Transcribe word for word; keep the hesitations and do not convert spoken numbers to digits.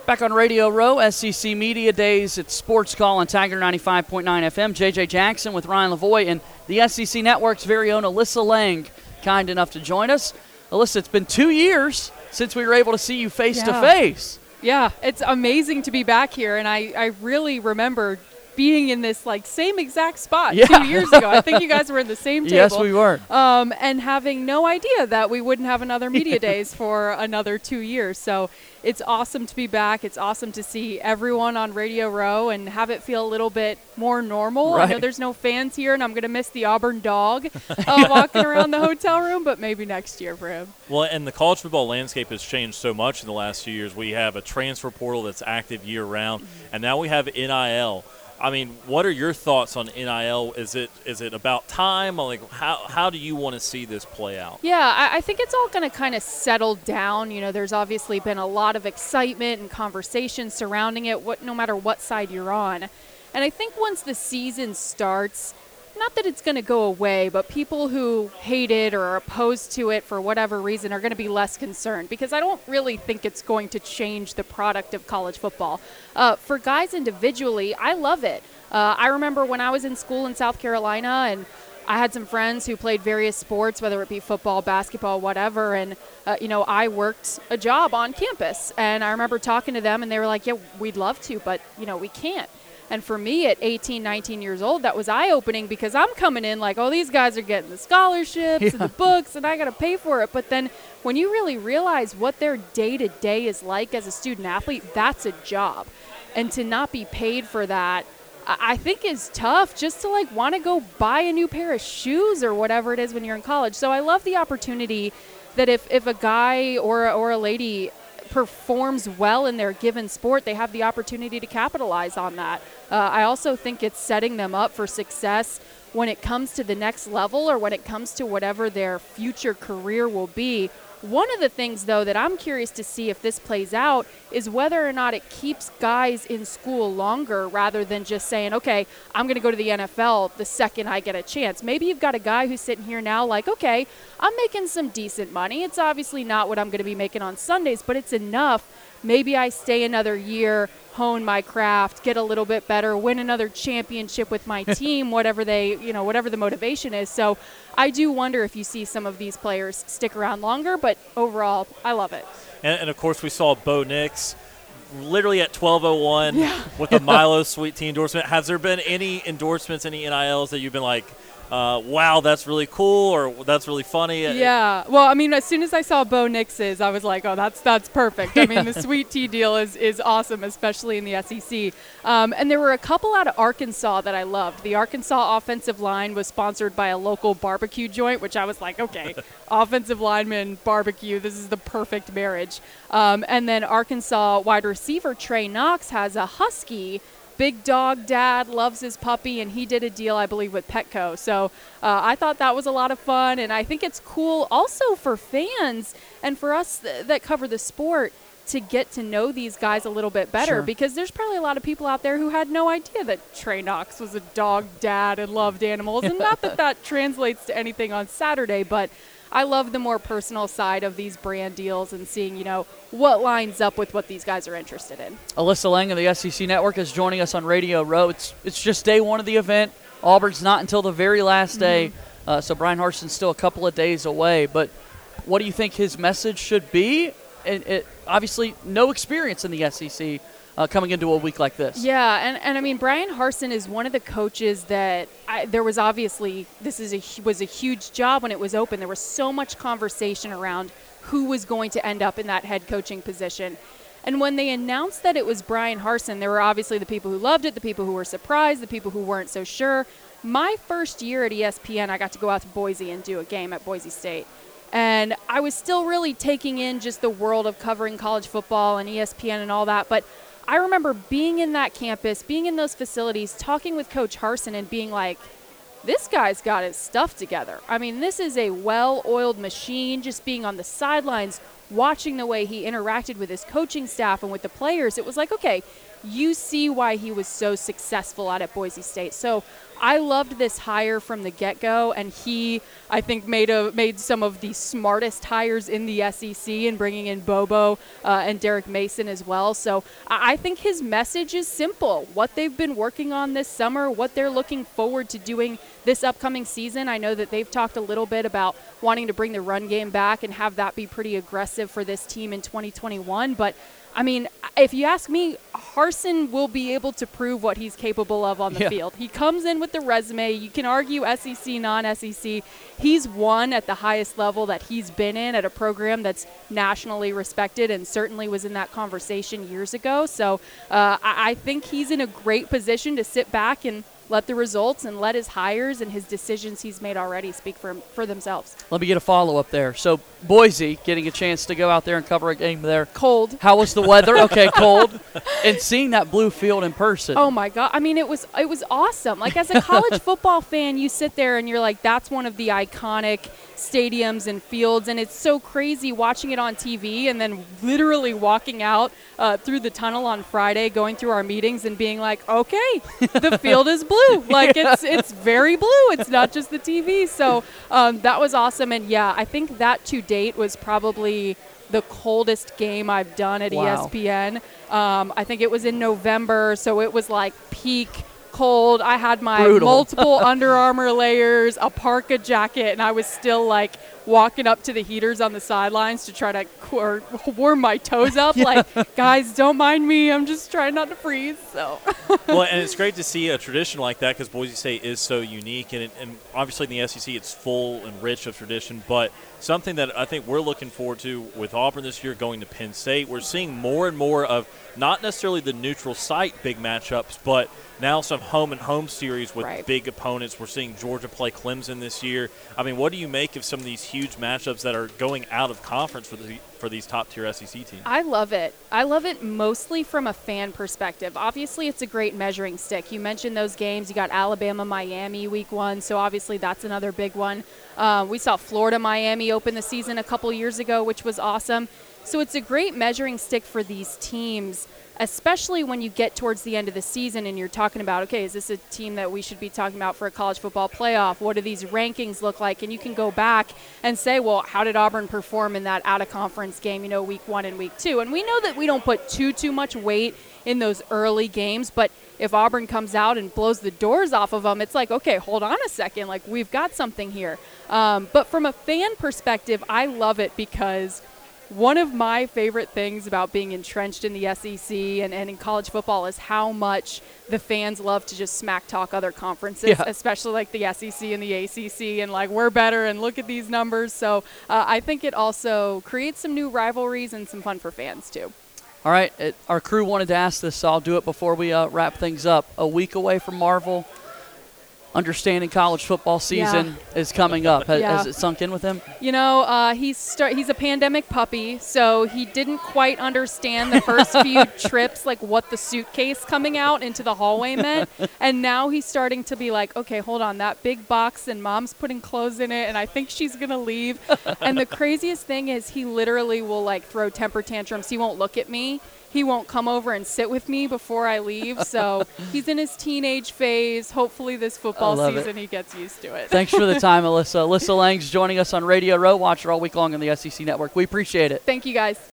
Back on Radio Row, S E C Media Days. It's Sports Call on Tiger ninety-five point nine F M. J J Jackson with Ryan Lavoie and the S E C Network's very own Alyssa Lang, kind enough to join us. Alyssa, it's been two years since we were able to see you face to face. Yeah, it's amazing to be back here, and I, I really remember being in this like same exact spot yeah. two years ago. I think you guys were in the same table. Yes, we were. Um, and having no idea that we wouldn't have another media days for another two years. So it's awesome to be back. It's awesome to see everyone on Radio Row and have it feel a little bit more normal. Right. I know there's no fans here, and I'm going to miss the Auburn dog uh, walking around the hotel room, but maybe next year for him. Well, and the college football landscape has changed so much in the last few years. We have a transfer portal that's active year-round, mm-hmm. and now we have N I L. I mean, what are your thoughts on N I L? Is it is it about time? Like, how how do you want to see this play out? Yeah, I, I think it's all going to kind of settle down. You know, there's obviously been a lot of excitement and conversation surrounding it, what no matter what side you're on. And I think once the season starts, not that it's going to go away, but people who hate it or are opposed to it for whatever reason are going to be less concerned, because I don't really think it's going to change the product of college football. Uh, for guys individually, I love it. Uh, I remember when I was in school in South Carolina, and I had some friends who played various sports, whether it be football, basketball, whatever, and, uh, you know, I worked a job on campus. And I remember talking to them, and they were like, yeah, we'd love to, but, you know, we can't. And for me at eighteen, nineteen years old, that was eye-opening, because I'm coming in like, oh, these guys are getting the scholarships yeah. and the books, and I got to pay for it. But then when you really realize what their day-to-day is like as a student-athlete, that's a job. And to not be paid for that, I think is tough, just to like want to go buy a new pair of shoes or whatever it is when you're in college. So I love the opportunity that if, if a guy or, or a lady performs well in their given sport, they have the opportunity to capitalize on that. Uh, I also think it's setting them up for success when it comes to the next level, or when it comes to whatever their future career will be. One of the things, though, that I'm curious to see if this plays out is whether or not it keeps guys in school longer, rather than just saying, okay, I'm going to go to the N F L the second I get a chance. Maybe you've got a guy who's sitting here now like, okay, I'm making some decent money. It's obviously not what I'm going to be making on Sundays, but it's enough. Maybe I stay another year, hone my craft, get a little bit better, win another championship with my team, whatever they, you know, whatever the motivation is. So I do wonder if you see some of these players stick around longer, but overall, I love it. And, and of course, we saw Bo Nix literally at twelve oh one yeah. with the Milo Sweet Tea endorsement. Has there been any endorsements, any N I Ls that you've been like, Uh, wow, that's really cool, or that's really funny? Yeah. Well, I mean, as soon as I saw Bo Nix's, I was like, oh, that's that's perfect. I mean, the Sweet Tea deal is, is awesome, especially in the S E C. Um, and there were a couple out of Arkansas that I loved. The Arkansas offensive line was sponsored by a local barbecue joint, which I was like, okay, offensive lineman, barbecue, this is the perfect marriage. Um, and then Arkansas wide receiver Trey Knox has a husky. Big dog dad, loves his puppy, and he did a deal, I believe, with Petco. So uh, I thought that was a lot of fun, and I think it's cool also for fans and for us th- that cover the sport to get to know these guys a little bit better, sure. because there's probably a lot of people out there who had no idea that Trey Knox was a dog dad and loved animals, and not that that translates to anything on Saturday, but I love the more personal side of these brand deals and seeing, you know, what lines up with what these guys are interested in. Alyssa Lang of the S E C Network is joining us on Radio Row. It's, it's just day one of the event. Auburn's not until the very last day, mm-hmm. uh, so Brian Harsin's still a couple of days away. But what do you think his message should be? It, it, obviously, no experience in the S E C. Uh, coming into a week like this. Yeah, and, and I mean, Brian Harsin is one of the coaches that I, there was obviously, this is a, was a huge job when it was open. There was so much conversation around who was going to end up in that head coaching position. And when they announced that it was Brian Harsin, there were obviously the people who loved it, the people who were surprised, the people who weren't so sure. My first year at E S P N, I got to go out to Boise and do a game at Boise State. And I was still really taking in just the world of covering college football and E S P N and all that, but I remember being in that campus, being in those facilities, talking with Coach Harsin and being like, this guy's got his stuff together. I mean, this is a well-oiled machine. Just being on the sidelines, watching the way he interacted with his coaching staff and with the players, it was like, okay, you see why he was so successful out at Boise State. So I loved this hire from the get-go, and he, I think, made a made some of the smartest hires in the S E C in bringing in Bobo uh, and Derek Mason as well. So I, I think his message is simple. What they've been working on this summer, what they're looking forward to doing this upcoming season. I know that they've talked a little bit about wanting to bring the run game back and have that be pretty aggressive for this team in twenty twenty-one. But I mean, if you ask me, Harsin will be able to prove what he's capable of on the yeah. field. He comes in with the resume. You can argue S E C, non-S E C. He's won at the highest level that he's been in at a program that's nationally respected and certainly was in that conversation years ago. So uh, I, I think he's in a great position to sit back and let the results and let his hires and his decisions he's made already speak for for themselves. Let me get a follow-up there. So Boise getting a chance to go out there and cover a game there. Cold. How was the weather? Okay, cold. And seeing that blue field in person. Oh my God. I mean, it was it was awesome. Like, as a college football fan, you sit there and you're like, that's one of the iconic stadiums and fields, and it's so crazy watching it on T V and then literally walking out uh, through the tunnel on Friday, going through our meetings and being like, okay, the field is blue. Like, it's it's very blue. It's not just the T V. So um, that was awesome. And yeah, I think that to date was probably the coldest game I've done at Wow. E S P N. Um, I think it was in November, so it was like peak cold. I had my Brutal. multiple Under Armour layers, a parka jacket, and I was still like walking up to the heaters on the sidelines to try to qu- warm my toes up. Yeah. Like, guys, don't mind me. I'm just trying not to freeze. So. Well, and it's great to see a tradition like that because Boise State is so unique, and, it, and obviously in the S E C it's full and rich of tradition, but something that I think we're looking forward to with Auburn this year going to Penn State, we're seeing more and more of not necessarily the neutral site big matchups, but now some home and home series with Right. big opponents. We're seeing Georgia play Clemson this year. I mean, what do you make of some of these huge matchups that are going out of conference for the for these top-tier S E C teams? I love it. I love it mostly from a fan perspective. Obviously, it's a great measuring stick. You mentioned those games. You got Alabama, Miami week one, so obviously that's another big one. Uh, we saw Florida, Miami open the season a couple years ago, which was awesome. So it's a great measuring stick for these teams, especially when you get towards the end of the season and you're talking about, okay, is this a team that we should be talking about for a college football playoff? What do these rankings look like? And you can go back and say, well, how did Auburn perform in that out-of-conference game, you know, week one and week two? And we know that we don't put too, too much weight in those early games, but if Auburn comes out and blows the doors off of them, it's like, okay, hold on a second, like, we've got something here. Um, but from a fan perspective, I love it because one of my favorite things about being entrenched in the S E C and, and in college football is how much the fans love to just smack talk other conferences, Yeah. especially like the S E C and the A C C, and like, we're better and look at these numbers. So uh, I think it also creates some new rivalries and some fun for fans too. All right, it, our crew wanted to ask this, so I'll do it before we uh, wrap things up. A week away from Marvel, understanding college football season is coming up. Has, Yeah. has it sunk in with him? You know, uh, he's start, he's a pandemic puppy, so he didn't quite understand the first few trips, like what the suitcase coming out into the hallway meant. And now he's starting to be like, okay, hold on, that big box and mom's putting clothes in it, and I think she's going to leave. And the craziest thing is he literally will like throw temper tantrums. He won't look at me. He won't come over and sit with me before I leave. So he's in his teenage phase. Hopefully this football love it. season he gets used to it. Thanks for the time, Alyssa. Alyssa Lang's joining us on Radio Row. Watch her all week long on the S E C Network. We appreciate it. Thank you, guys.